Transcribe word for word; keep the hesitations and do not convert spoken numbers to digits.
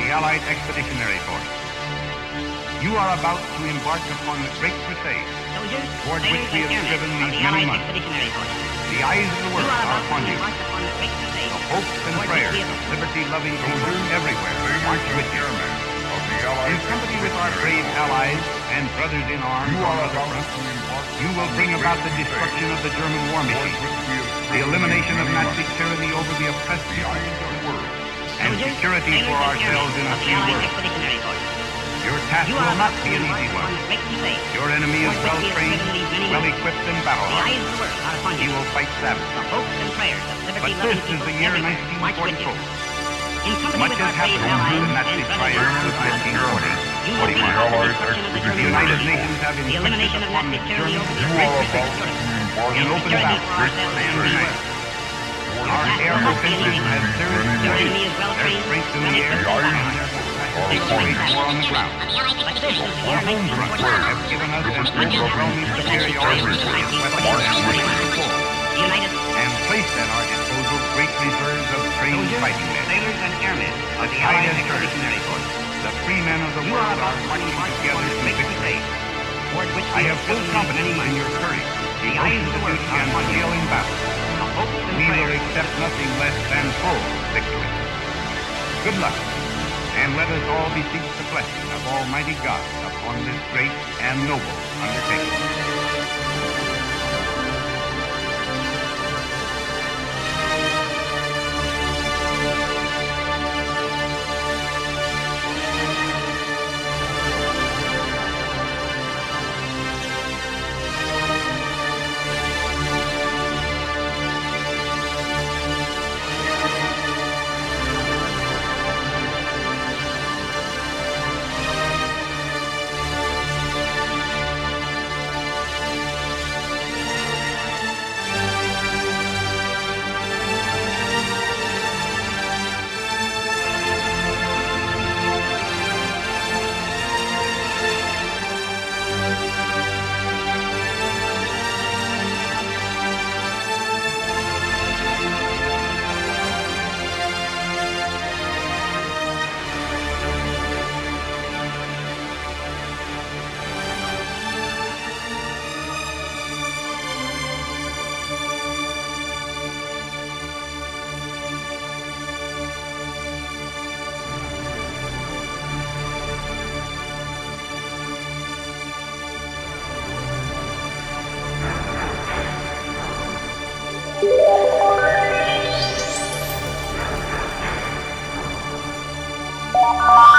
the Allied Expeditionary Force. You are about to embark upon the great crusade Soldiers, toward which sailors, we and have airmen striven of these the many Allied months. Expeditionary Force. The eyes of the You world are are about upon to you. embark upon the great crusade. The hopes and toward which prayers we of have- liberty-loving people everywhere march with you. Of the In Allied company with our brave allies and brothers in arms You on are other about fronts, to embark you will bring about the destruction of the German war machine, the elimination of Nazi tyranny over the oppressed people of the world, and Soldiers, security sailors, for and ourselves in airmen a of the free Allied world. Expeditionary Force. Your task You will are not about be to an embark easy upon one. the great crusade. Your enemy is toward well which we have trained, striven these many well months. equipped, and battle The eyes hardened. of the world are upon He you. will fight savagely. The hopes and prayers of But liberty-loving this is people the year everywhere march with you. nineteen forty-four. In company Much with has our brave happened allies since the and Nazi brothers in triumph arms of on other nineteen fronts, forty. you will bring about the destruction of the The German war United machine, Nations have the elimination of insisted upon Nazi the tyranny German over the You great are crusade about of to Europe, embark in and open security battle for ourselves and the and world. Our air Your task will not be an defenses easy have one. seriously Your enemy increased is well their trained, strength in well the air equipped, and and battle their They will tactics fight war on the ground. But this is the year Our home nineteen front forty-one. have given us an Much has happened overwhelming since superiority nineteen in forty-one. weapons and before, The United and placed at our disposal great reserves of trained Soldiers, fighting men. sailors, and airmen of the The tide Allied has turned. Expeditionary Force. The free men of the You world are are about to marching embark together upon the to great victory. crusade, toward which I we have full striven confidence many in months. your courage, The eyes of the world duty, are and upon you. skill in battle. The hopes and We will prayers accept nothing less than full victory. Good luck, and let us all beseech the blessing of Almighty God upon this great and noble undertaking. You